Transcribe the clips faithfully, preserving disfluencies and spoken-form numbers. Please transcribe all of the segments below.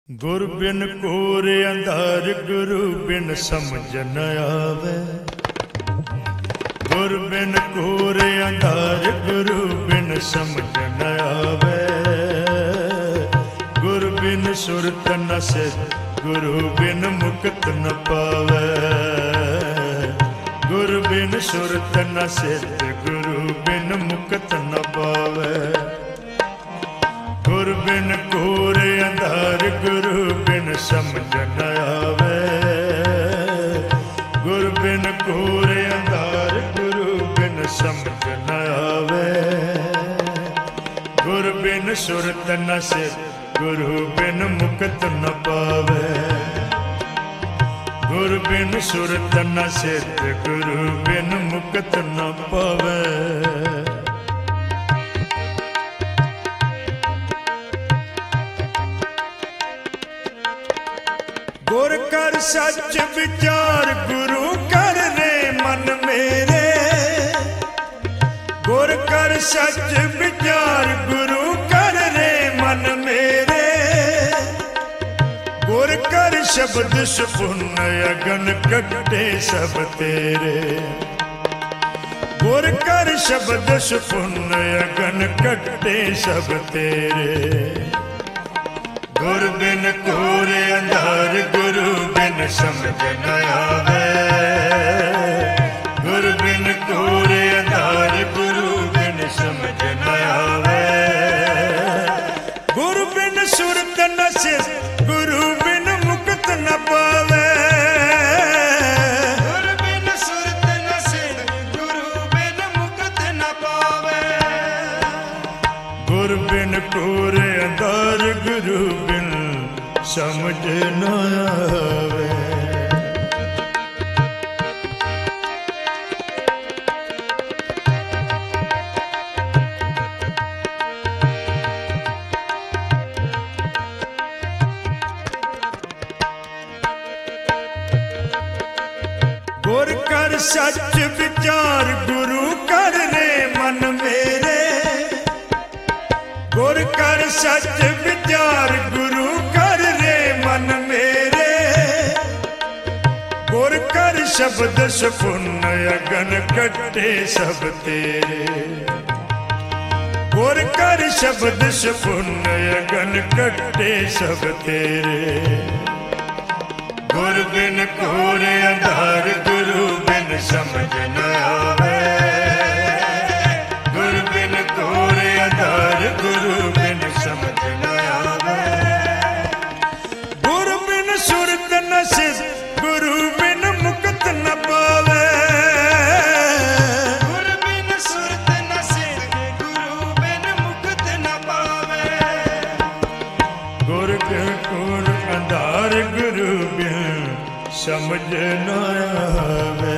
गुर बिन कोर अंधार गुरु बिन समझ न आवे। गुर बिन कोर अंधार गुरु बिन समझ न आवे। गुर बिन सुरत न सिद्ध गुरु बिन मुक्त न पावे। गुर बिन सुरत न सिद्ध गुरु बिन मुक्त न पावे। गुर बिन कोर अंधार गुरु बिन समझ न आवे। गुर बिन कोर अंधार गुरु बिन समझ न आवे। गुर बिन सुरत न सिद्ध गुरु बिन मुक्त न पावे। गुर बिन सुरत न सिद्ध गुरु बिन मुक्त न पावे। गुर कर सच विचार गुरु कर रे मन मेरे। गुर कर सच विचार गुरु कर रे मन मेरे। गुर कर शब्द सुपुन अगन कटे सब तेरे। गुर कर शब्द सुपुन अगन कटे सब तेरे। गुर बिन कोर अंधार गुरु बिन समझ न आवे। गुर बिन कोर अंधार गुरु बिन समझ न आवे। गुरु बिन सुरत न सिद्ध गुरु बिन मुक्त न पावे। गुर बिन सुरत न सिद्ध गुरु बिन मुक्त न पावे। गुर बिन कोर अंधार गुरु बिन समझ न आवे। गुर कर सच विचार गुरु कर रे मन मेरे। गुर कर सच विचार गुरु कर रे मन मेरे। गुर कर शब्द सुपुन अगन कटे सब तेरे। गुर कर शब्द सुपुन अगन कटे सब तेरे। गुर बिन कोर अंधार गुरु बिन समझ न आवे। गुर बिन कोर अंधार गुरु बिन समझ न आवे। गुरु बिन सुरत न सिद्ध गुरु बिन मुक्त न पावे। गुर बिन सुरत न सिद्ध गुरु बिन मुक्त न पावे। गुर बिन कोर अंधार गुरु बिन समझ न आवे।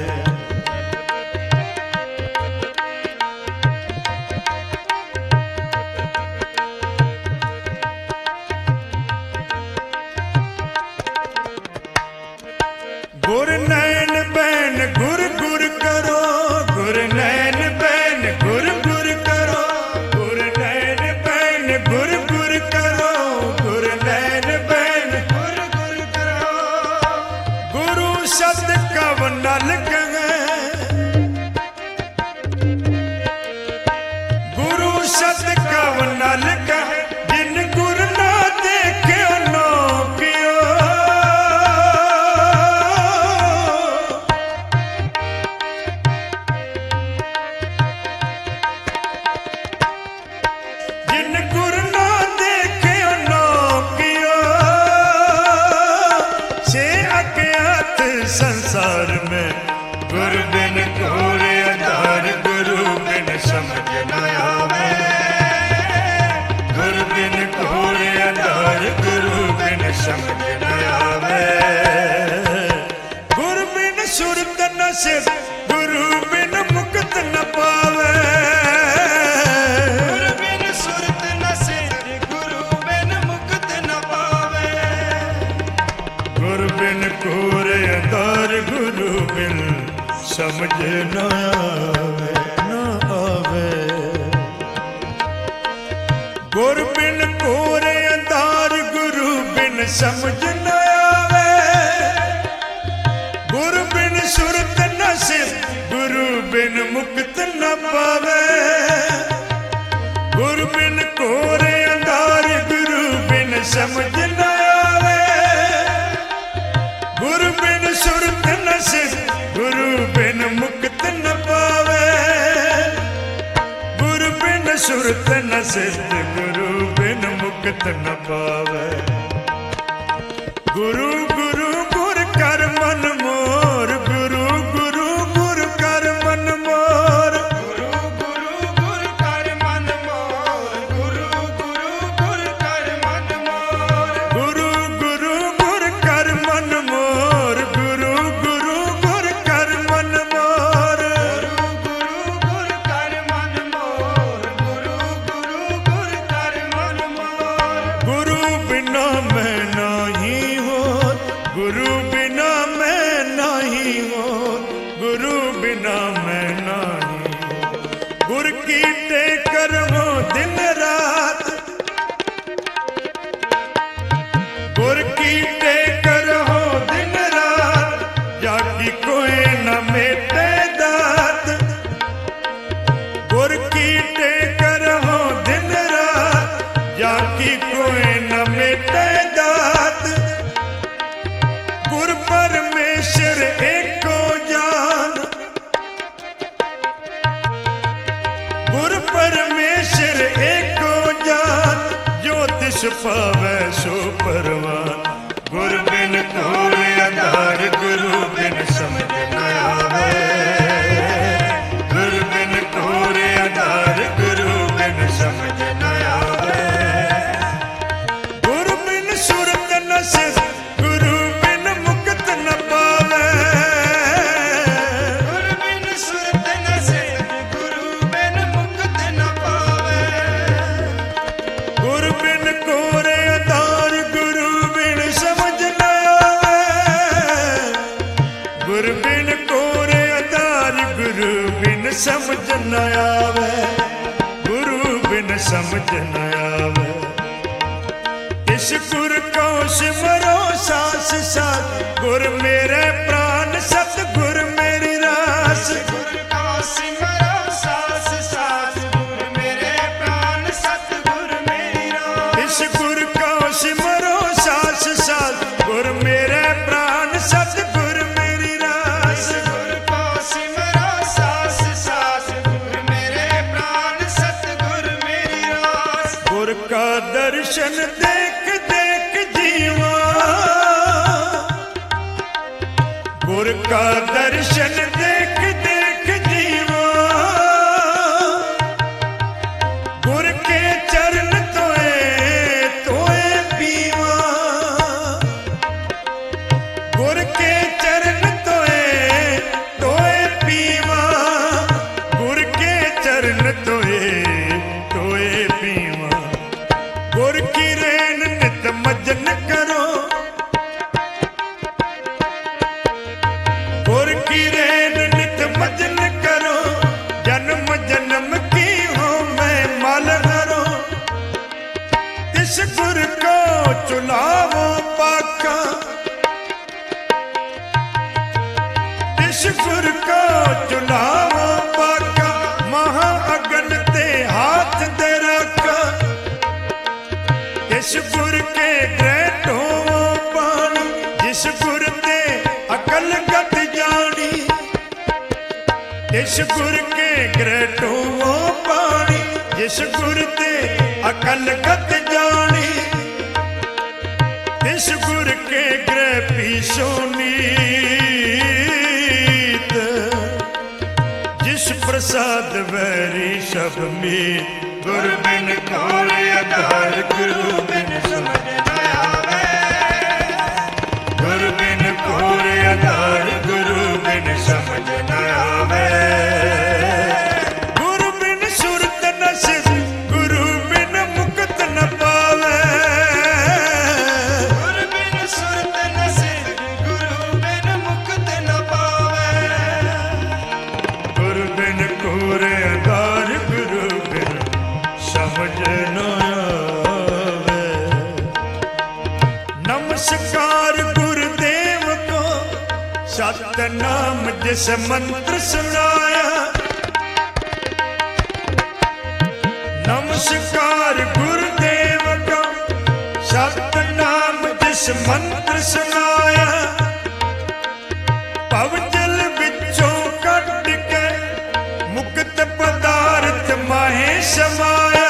गुर नैन बैन गुर गुर करो। गुर नैन बैन गुर गुर करो। गुर नैन बैन गुर गुर करो। गुर नैन बैन गुर गुर करो। गुरु शब्द कव नल कहे। गुरु शब्द कव नल कहे। जिन गुर ना देखे नो कियो। जिन गुर ना देखे नो कियो। से अज्ञात संसार में गुर बिन कोर अंधार गुरु बिन समझ न आवे। गुर बिन कोर अंधार गुरु बिन समझ न आवे। गुर बिन सुरत न सिद्ध गुरु बिन मुक्त न पावे। गुर बिन सुरत न सिद्ध गुरु बिन मुक्त न पावे। गुर बिन कोर अंधार गुरु बिन समझ न आवे न आवे। गुर बिन कोर अंधार गुरु बिन बिन समझ न आवे, गुरु बिन सुरत न सिद्ध, गुरु बिन मुक्त न पावे। गुरु बिन कोरे अंधार, गुरु बिन समझ न आवे, गुरु बिन सुरत न सिद्ध, गुरु बिन मुक्त न पावे। गुरु बिन सुरत न सिद्ध, गुरु बिन मुक्त न पावे। गुरु गुरु गुर कर मन मोर, गुरु गुरु गुर कर मन मोर, गुरु गुरु गुर कर मन मोर, गुरु गुरु गुर कर मन मोर, गुरु गुरु गुर कर मन मोर, गुरु गुरु गुर कर मन मोर। गुरु गुरु गुर कर मन मोर, गुरु गुरु गुर कर मन मोर। गुरु बिना मैं नहीं हो, गुरु बिना मैं नहीं हो, गुरु बिना मैं नहीं हो। गुर की टेकर हो दिन रात, गुर की टेकर हो दिन रात, जाकी कोई न मेटे दात। गुर की टेकर हो दिन रात, जाकी कोई न मेटे दात। गुर परमेश्वर एको जान, गुर परमेश्वर एको जान, जो तिस पावै सो परवान। गुर बिन कोरे आधार, गुरु बिन समझ न आवे, गुरु बिन कोरे आधार, गुरु बिन समझ न आवे। गुरु बिन सुरत न सिद्ध, गुरु बिन मुक्त न पावे। गुरु बिन सुरत न सिद्ध, गुरु बिन मुक्त न पावे। गुरु बिन कोरे आधार, गुरु बिन समझ न आवे। गुरु बिन कोरे आधार, गुरु बिन समझ न आवे, गुरु बिन समझ न आवे। इस गुर को सिमरो सास सास, गुर मेरे प्राण सतगुर मेरी रास। गुरु का सिमरो सास सास, गुरु मेरे प्राण सतगुर मेरी रास। इस गुर को सिमरो सास सास, गुर मेरे प्राण सतगुर मेरी रास। गुरु को सिमरो सास सास, गुरु मेरे प्राण सतगुर मेरी रास। गुर का दर्शन देख देख जीवा, गुर का दर्शन देख देख जीवा। गुर के चरण तोए तोए पीवा, गुर के चरण तोए तोए पीवा। गुर के चरण तोए तोए पीवा। गुर की रेन नित मजन करो, गुर की रेन नित मजन करो। जन्म जन्म की हो मैं माल हरो, इस गुर को चुनावो पाका। इस गुर को चुनावो पाका, महा अगन ते हाथ दे रखा। इस गुर के ग्रह पानी, जिस गुर ते अकल गत जानी। इस गुर के ग्रह पानी, जिस गुर ते अकल गत जानी। इस गुर के ग्रह पीछो नीत, जिस प्रसाद वैरी सब मीत। गुर बिन कोरे आधार, गुरु बिन समझ न आवे। गुर बिन कोरे आधार, गुरु बिन समझ न आवे। गुरु बिन सुरत न सिद्ध, गुरु बिन मुक्त न पावे। गुरु बिन सुरत न सिद्ध, गुरु बिन मुक्त न पावे। गुरु बिन कोरे आधार, गुरु बिन समझ न आवे। नमस्कार गुरुदेव को, सतनाम जिस मंत्र सुनाया। नमस्कार गुरुदेव को, सतनाम जिस मंत्र सुनाया। पवजल बिचों कट के मुक्त पदार्थ माहे समाया।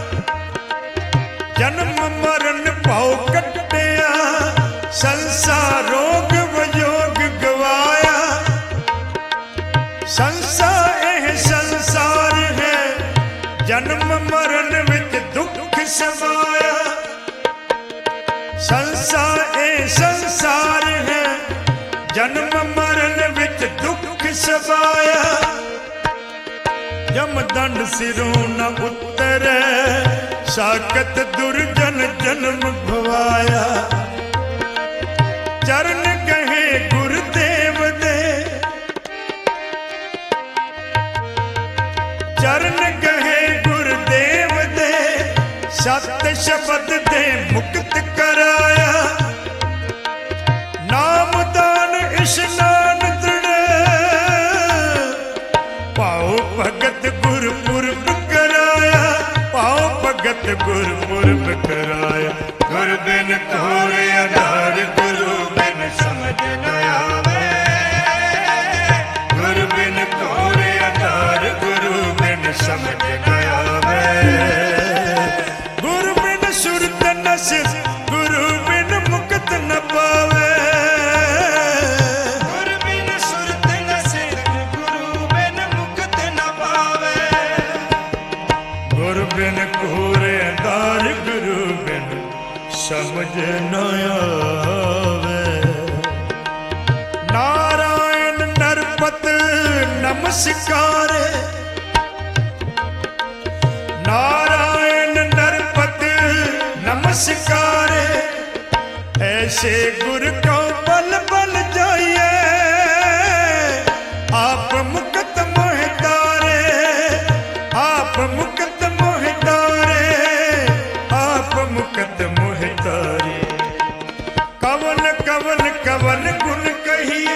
जन्म मरण भाव कटिया, संसार रोग वियोग गवाया। संसार एह संसार है, जन्म मरण विच दुख समाया। संसार ए संसार है, जन्म मरण विच दुख समाया। यमदंड सिरों न उतरे, साकत दुर्जन जन्म भवाया। चरण कहे गुरुदेव दे, चरण कहे गुरुदेव दे, सत शब्द दे मुक्त कराया। नाम दान स्नान दृढ़, पाओ भगत गुरुपुरब कराया। पाओ भगत गुरुपुरब कराया। गुरु बिन घोर आधार, गुरु बिन समझ न आवे। गुरु बिन घोर आधार, गुरु बिन समझ न आवे। गुरु बिन सुरत न सिर, गुरु बिन मुक्त न पावे। गुरु बिन सुरत न सिर, गुरु बिन मुक्त न पावे। गुरु बिन घोर आधार, गुरु बिन समझ न आवे। नारायण नरपत नमस्कार, नारायण नरपत नमस्कार। ऐसे गुरु को बल बल जाइए, आप मुक्त मोह तारे। आप मुक्त मोह तारे, आप मुक्त मोह तारे। कवन कवन कवन गुण कहिए,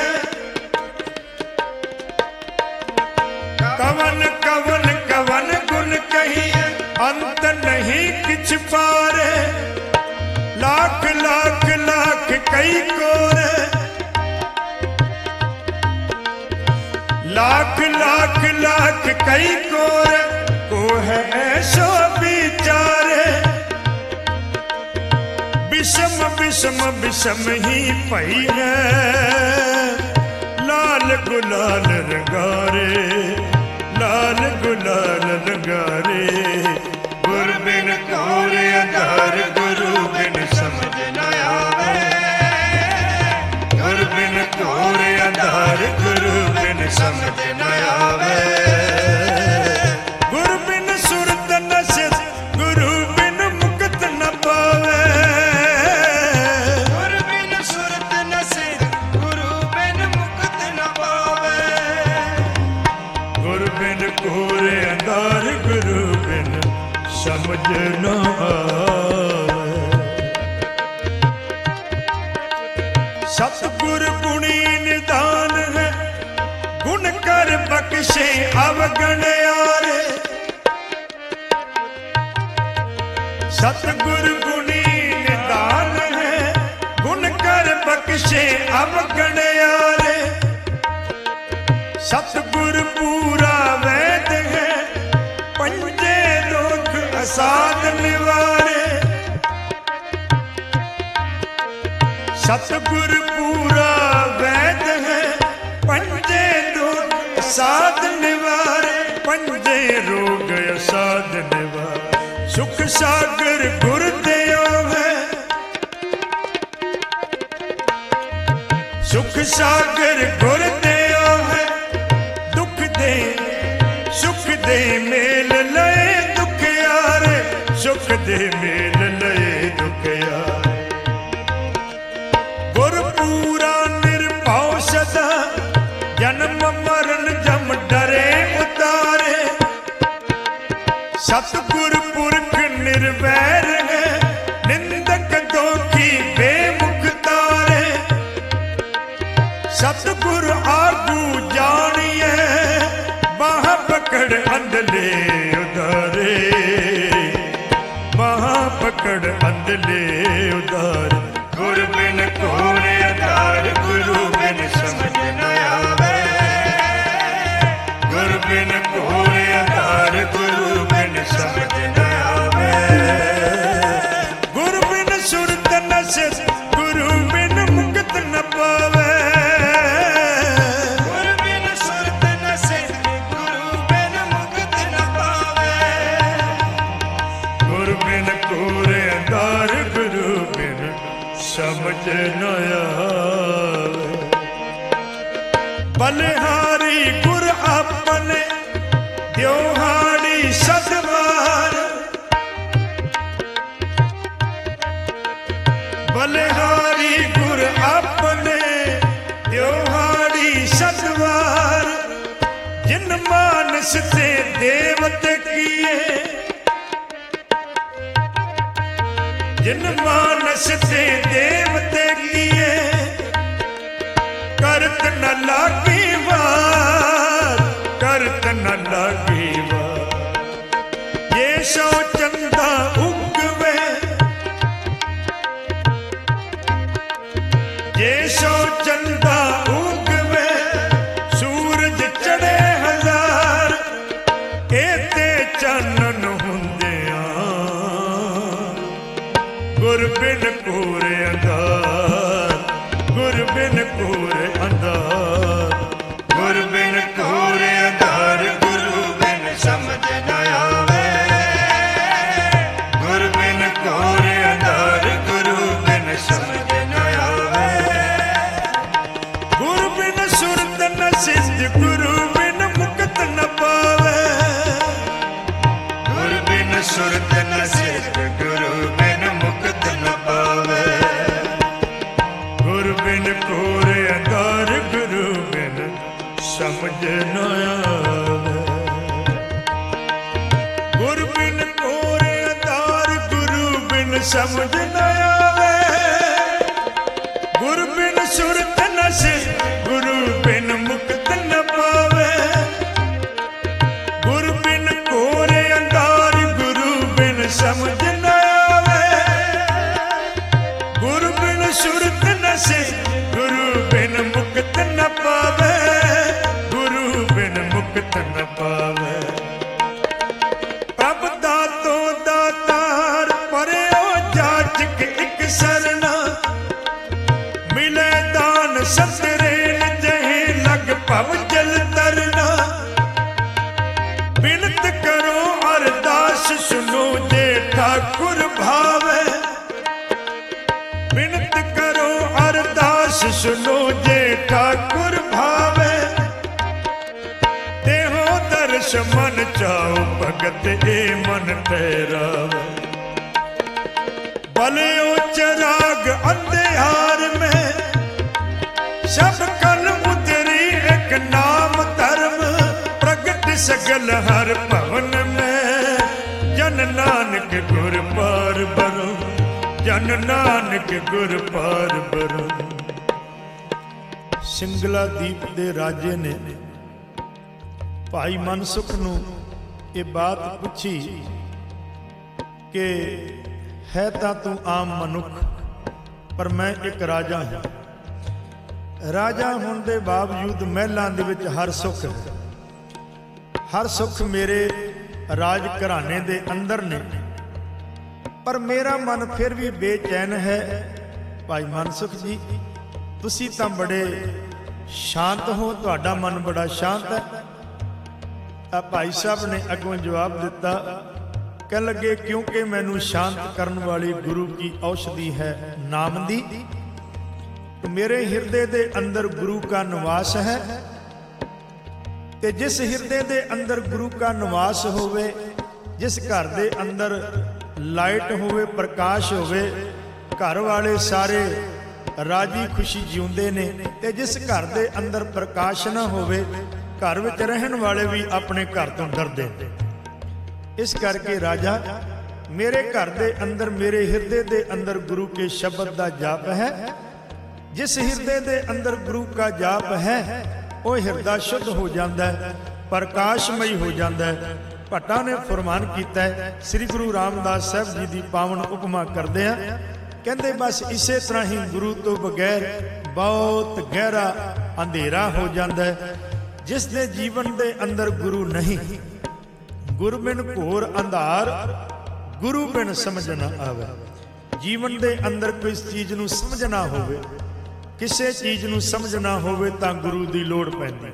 कवन कवन कवन गुण कहिए। अंत नहीं किछ पारे, लाख लाख लाख कई कोरे। लाख लाख लाख कई कोरे, को है ऐसो विचारे। विषम विषम विषम ही पई है, लाल गुलाल रंगारे। लाल गुलाल रंगारे। गुरु बिन घोर आधार, गुरु बिन समझ न आवे। गुरु बिन घोर आधार, गुरु बिन समझ न आवे। गुरु बिन सुरत न सिर, गुरु बिन मुक्त न पावे। गुरु बिन सुरत न सिर, गुरु बिन मुक्त न पावे। गुरु बिन घोर आधार, गुरु बिन समझ न आवे। सतगुर गुणी निदान है, गुण कर बख्शे अवगण यारे। सतगुर गुणी निदान है, गुण कर बख्शे अवगण यारे। सतगुर पूरा वैद है, पंजे दुख असाध निवारे। सतगुर पूरा वैद है, पंजे दुख असाध निवारे। पंजे रोग असाध निवारे। सुख सागर गुरुदेव है, सुख सागर गुरुदेव है। दुख दे सुख दे मेल लए दुख यारे। सुख दे मेल लए दुख यारे। गुर पूरा निर्भव सदा, जन्म मरण जम डरे उतारे। सतगुर पुरख निर्वैर है, निंदक दोखी बेम सतगुर आगू जानिए बाह पकड़ अंधले उधारे बाह पकड़ अंधले उधार गुर बिन कोरे आधार गुरु बिन समझ न आवे गुर बिन कोरे आधार गुरु बिन समझ न आवे गुरु बिन सुरत न सिर गुरु बिन मुक्त न पावे गुर बिन सुरत न सिर गुरु बिन मुक्त न पावे गुरु बिन कोरे अंधार गुरु बिन समझ न आवे बलिहारी गुर अपने द्योहाड़ी सतवार बलिहारी गुर अपने द्योहाड़ी सतवार जिन मानस ते देवत किए जिन मानस ते देवते किए करत न लागी वार करत न लागी वार ये सौ चंदा उगवे ये सौ चंदा उगवे सूरज चढ़े हजार एते चानन हुंदिया गुर बिन कोरे अंधार गुर बिन कोरे अंधार गुर बिन कोरे आधार गुरु बिन समझ न आवे गुर बिन कोरे आधार गुरु बिन समझ न आवे गुरु बिन सुरत न सिद्ध गुरु बिन मुक्त न पावे गुर बिन सुरत न सिद्ध गुरु बिन मुक्त न पावे गुरु बिन कोरे अंधार गुरु बिन समझ न आवे गुरु बिन कोरे अंधार गुरु बिन समझ न आवे गुरु बिन सुरत न सिद्ध गुरु बिन मुक्त न पावे गुरु बिन कोरे अंधार गुरु बिन समझ न आवे गुरु बिन सुरत न सिद्ध गुरु बिन मुक्त न पावे गुरु बिन मुक्त न पावे प्रभ दातो दातार परेओ जाचक इक सरना मिले दान सतरेन जहे लग भव जल तरना बिनत करो अरदास सुनो जे ठाकुर भावे बिनत करो अरदास सुनो जे ठाकुर भावे देहो दर्श मन चाओ भगत ए मन ठहरावे बलियो चराग अंधेहार में सब कल उतरी एक नाम धर्म प्रगट सगल हर भवन में जन नानक गुर पार बरो जन नानक गुर पार बरो ਸਿੰਗਲਾ ਦੀਪ ਦੇ ਰਾਜੇ ਨੇ ਭਾਈ ਮਨਸੁਖ ਨੂੰ ਇਹ ਬਾਤ ਪੁੱਛੀ ਕਿ ਹੈ ਤਾਂ ਤੂੰ ਆਮ ਮਨੁੱਖ ਪਰ ਮੈਂ ਇੱਕ ਰਾਜਾ ਹਾਂ ਰਾਜਾ ਹੋਣ ਦੇ ਬਾਵਜੂਦ ਮਹਿਲਾਂ ਦੇ ਵਿੱਚ ਹਰ ਸੁੱਖ ਹਰ ਸੁੱਖ ਮੇਰੇ ਰਾਜ ਘਰਾਣੇ ਦੇ ਅੰਦਰ ਨੇ ਪਰ ਮੇਰਾ ਮਨ ਫਿਰ ਵੀ ਬੇਚੈਨ ਹੈ ਭਾਈ ਮਨਸੁਖ ਜੀ ਤੁਸੀਂ ਤਾਂ ਬੜੇ ਸ਼ਾਂਤ ਹੋ ਤੁਹਾਡਾ ਮਨ ਬੜਾ ਸ਼ਾਂਤ ਹੈ ਤਾਂ ਭਾਈ ਸਾਹਿਬ ਨੇ ਅੱਗੋਂ ਜਵਾਬ ਦਿੱਤਾ ਕਹਿ ਲੱਗੇ ਕਿਉਂਕਿ ਮੈਨੂੰ ਸ਼ਾਂਤ ਕਰਨ ਵਾਲੀ ਗੁਰੂ ਕੀ ਔਸ਼ਧੀ ਹੈ ਨਾਮ ਦੀ ਮੇਰੇ ਹਿਰਦੇ ਦੇ ਅੰਦਰ ਗੁਰੂ का ਨਿਵਾਸ ਹੈ ਤੇ ਜਿਸ ਹਿਰਦੇ ਦੇ ਅੰਦਰ ਗੁਰੂ का ਨਿਵਾਸ ਹੋਵੇ ਜਿਸ ਘਰ ਦੇ ਅੰਦਰ ਲਾਈਟ ਹੋਵੇ ਪ੍ਰਕਾਸ਼ ਹੋਵੇ ਘਰ ਵਾਲੇ ਸਾਰੇ ਰਾਜੀ ਖੁਸ਼ੀ ਜਿਉਂਦੇ ਨੇ ਤੇ ਜਿਸ ਘਰ ਦੇ ਅੰਦਰ ਪ੍ਰਕਾਸ਼ ਨਾ ਹੋਵੇ ਘਰ ਵਿੱਚ ਰਹਿਣ ਵਾਲੇ ਵੀ ਆਪਣੇ ਘਰ ਤੋਂ ਡਰਦੇ ਨੇ ਇਸ ਕਰਕੇ ਰਾਜਾ ਮੇਰੇ ਘਰ ਦੇ ਅੰਦਰ ਮੇਰੇ ਹਿਰਦੇ ਦੇ ਅੰਦਰ ਗੁਰੂ ਕੇ ਸ਼ਬਦ ਦਾ ਜਾਪ ਹੈ ਜਿਸ ਹਿਰਦੇ ਦੇ ਅੰਦਰ ਗੁਰੂ ਕਾ ਜਾਪ ਹੈ ਉਹ ਹਿਰਦਾ ਸ਼ੁੱਧ ਹੋ ਜਾਂਦਾ ਹੈ, ਪ੍ਰਕਾਸ਼ਮਈ ਹੋ ਜਾਂਦਾ ਹੈ। ਭੱਟਾਂ ਨੇ ਫਰਮਾਨ ਕੀਤਾ ਹੈ, ਸ੍ਰੀ ਗੁਰੂ ਰਾਮਦਾਸ ਸਾਹਿਬ ਜੀ ਦੀ ਪਾਵਨ ਉਪਮਾ ਕਰਦੇ ਆ, ਕਹਿੰਦੇ ਬਸ ਇਸੇ ਤਰ੍ਹਾਂ ਹੀ ਗੁਰੂ ਤੋਂ ਬਗੈਰ ਬਹੁਤ ਗਹਿਰਾ ਅੰਧੇਰਾ ਹੋ ਜਾਂਦਾ ਹੈ। ਜਿਸ ਦੇ ਜੀਵਨ ਦੇ ਅੰਦਰ ਗੁਰੂ ਨਹੀਂ, ਗੁਰ ਬਿਨ ਘੋਰ ਅੰਧਾਰ, ਗੁਰੂ ਬਿਨ ਸਮਝ ਨਾ ਆਵੇ। ਜੀਵਨ ਦੇ ਅੰਦਰ ਕੋਈ ਚੀਜ਼ ਨੂੰ ਸਮਝ ਨਾ ਹੋਵੇ, ਕਿਸੇ ਚੀਜ਼ ਨੂੰ ਸਮਝ ਨਾ ਹੋਵੇ ਤਾਂ ਗੁਰੂ ਦੀ ਲੋੜ ਪੈਂਦੀ।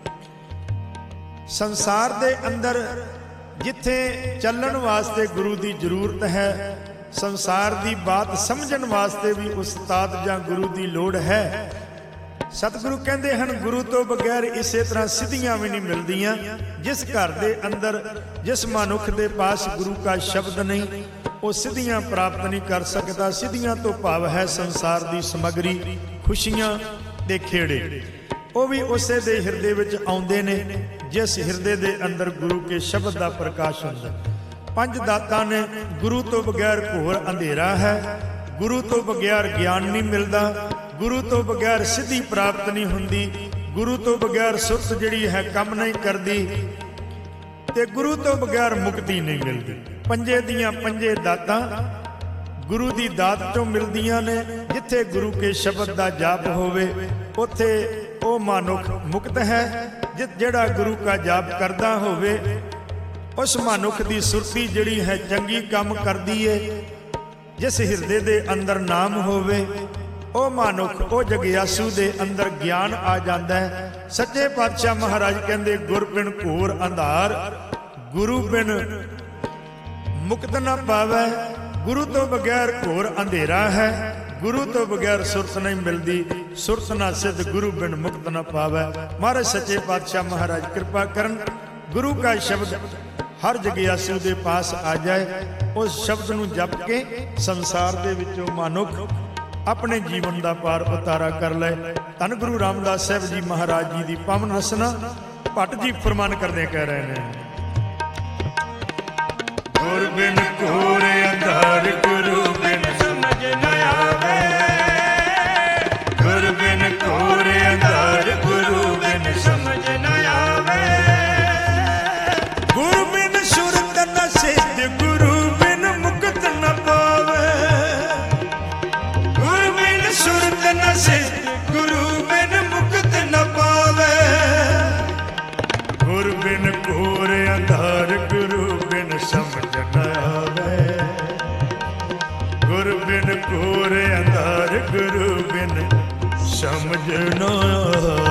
ਸੰਸਾਰ ਦੇ ਅੰਦਰ ਜਿੱਥੇ ਚੱਲਣ ਵਾਸਤੇ ਗੁਰੂ ਦੀ ਜ਼ਰੂਰਤ ਹੈ, ਸੰਸਾਰ ਦੀ ਬਾਤ ਸਮਝਣ ਵਾਸਤੇ ਵੀ ਉਸਤਾਦ ਜਾਂ ਗੁਰੂ ਦੀ ਲੋੜ ਹੈ। ਸਤਿਗੁਰੂ ਕਹਿੰਦੇ ਹਨ, ਗੁਰੂ ਤੋਂ ਬਗੈਰ ਇਸੇ ਤਰ੍ਹਾਂ ਸਿੱਧੀਆਂ ਵੀ ਨਹੀਂ ਮਿਲਦੀਆਂ। ਜਿਸ ਘਰ ਦੇ ਅੰਦਰ, ਜਿਸ ਮਨੁੱਖ ਦੇ ਪਾਸ ਗੁਰੂ ਕਾ ਸ਼ਬਦ ਨਹੀਂ, ਉਹ ਸਿੱਧੀਆਂ ਪ੍ਰਾਪਤ ਨਹੀਂ ਕਰ ਸਕਦਾ। ਸਿੱਧੀਆਂ ਤੋਂ ਭਾਵ ਹੈ ਸੰਸਾਰ ਦੀ ਸਮੱਗਰੀ, ਖੁਸ਼ੀਆਂ ਦੇ ਖੇੜੇ, ਉਹ ਵੀ ਉਸੇ ਦੇ ਹਿਰਦੇ ਵਿੱਚ ਆਉਂਦੇ ਨੇ ਜਿਸ ਹਿਰਦੇ ਦੇ ਅੰਦਰ ਗੁਰੂ ਕੇ ਸ਼ਬਦ ਦਾ ਪ੍ਰਕਾਸ਼ ਹੁੰਦਾ। ਪੰਜ ਦਾਤਾਂ ਨੇ, ਗੁਰੂ ਤੋਂ ਬਗੈਰ ਘੋਰ ਅੰਧੇਰਾ ਹੈ, ਗੁਰੂ ਤੋਂ ਬਗੈਰ ਗਿਆਨ ਨਹੀਂ ਮਿਲਦਾ, ਗੁਰੂ ਤੋਂ ਬਗੈਰ ਸਿੱਧੀ ਪ੍ਰਾਪਤ ਨਹੀਂ ਹੁੰਦੀ, ਗੁਰੂ ਤੋਂ ਬਗੈਰ ਸੁਰਤ ਜਿਹੜੀ ਹੈ ਕੰਮ ਨਹੀਂ ਕਰਦੀ, ਤੇ ਗੁਰੂ ਤੋਂ ਬਗੈਰ ਮੁਕਤੀ ਨਹੀਂ ਮਿਲਦੀ। ਪੰਜੇ ਦੀਆਂ ਪੰਜੇ ਦਾਤਾਂ ਗੁਰੂ ਦੀ ਦਾਤ ਚੋਂ ਮਿਲਦੀਆਂ ਨੇ। ਜਿੱਥੇ ਗੁਰੂ ਕੇ ਸ਼ਬਦ ਦਾ ਜਾਪ ਹੋਵੇ ਉੱਥੇ ਉਹ ਮਨੁੱਖ ਮੁਕਤ ਹੈ। ਜਿਹੜਾ ਗੁਰੂ ਕਾ ਜਾਪ ਕਰਦਾ ਹੋਵੇ ਉਸ ਮਨੁੱਖ ਦੀ ਸੁਰਤੀ ਜਿਹੜੀ ਹੈ ਚੰਗੀ ਕੰਮ ਕਰਦੀ ਏ। ਜਿਸ ਹਿਰਦੇ ਦੇ ਅੰਦਰ ਨਾਮ ਹੋਵੇ ਉਹ ਮਨੁੱਖ, ਉਹ ਜਗਿਆਸੂ ਦੇ ਅੰਦਰ ਗਿਆਨ ਆ ਜਾਂਦਾ ਹੈ। ਸੱਚੇ ਪਾਤਸ਼ਾਹ ਮਹਾਰਾਜ ਕਹਿੰਦੇ, ਗੁਰ ਬਿਨ ਘੋਰ ਅੰਧਾਰ, ਗੁਰੂ ਬਿਨ ਮੁਕਤ ਨਾ ਪਾਵੈ। ਗੁਰੂ ਤੋਂ ਬਗੈਰ ਘੋਰ ਅੰਧੇਰਾ ਹੈ, ਗੁਰੂ ਤੋਂ ਬਗੈਰ ਸੁਰਤ ਨਹੀਂ ਮਿਲਦੀ, ਸੁਰਤ ਨਾ ਸਿੱਧ, ਗੁਰੂ ਬਿਨ ਮੁਕਤ ਨਾ ਪਾਵੈ। ਮਹਾਰਾਜ ਸੱਚੇ ਪਾਤਸ਼ਾਹ ਮਹਾਰਾਜ ਕਿਰਪਾ ਕਰਨ, ਗੁਰੂ ਕਾ ਸ਼ਬਦ ਹਰ ਜਗਿਆਸੂ ਦੇ ਪਾਸ ਆ ਜਾਏ। ਉਸ ਸ਼ਬਦ ਨੂੰ ਜਪ ਕੇ ਸੰਸਾਰ ਦੇ ਵਿੱਚੋਂ ਮਨੁੱਖ ਆਪਣੇ ਜੀਵਨ ਦਾ ਪਾਰ ਉਤਾਰਾ ਕਰ ਲੈ। ਧੰਨ ਗੁਰੂ ਰਾਮਦਾਸ ਸਾਹਿਬ ਜੀ ਮਹਾਰਾਜ ਜੀ ਦੀ ਪਾਵਨ ਰਸਨਾ ਭੱਟ ਜੀ ਫਰਮਾਨ ਕਰਦੇ ਕਹਿ ਰਹੇ ਨੇ, ਗੁਰ ਬਿਨ ਘੋਰ ਅੰਧਾਰ, ਗੁਰੂ ਬਿਨ ਸਮਝ ਨਾ ਆਵੇ। ਗੁਰ ਬਿਨ ਘੋਰ ਅੰਧਾਰ, ਗੁਰੂ ਬਿਨ ਸਮਝ ਨਾ ਆਵੇ। ਗੁਰੂ ਬਿਨ ਸੁਰਤ ਨ ਸਿੱਧ, ਗੁਰੂ ਬਿਨ ਮੁਕਤ ਨ ਪਾਵੇ। ਗੁਰੂ ਬਿਨ ਸੁਰਤ ਨ ਸਿੱਧ, ਗੁਰੂ ਬਿਨ ਮੁਕਤ ਨ ਪਾਵੇ। ਗੁਰ ਬਿਨ ਘੋਰ ਅੰਧਾਰ, ਗੁਰੂ ਬਿਨ ਸਮਝ ਨ ਆਵੇ। ਗੁਰ ਬਿਨ ਘੋਰ ਅੰਧਾਰ, ਗੁਰੂ ਬਿਨ ਸਮਝ ਨ ਆਵੇ।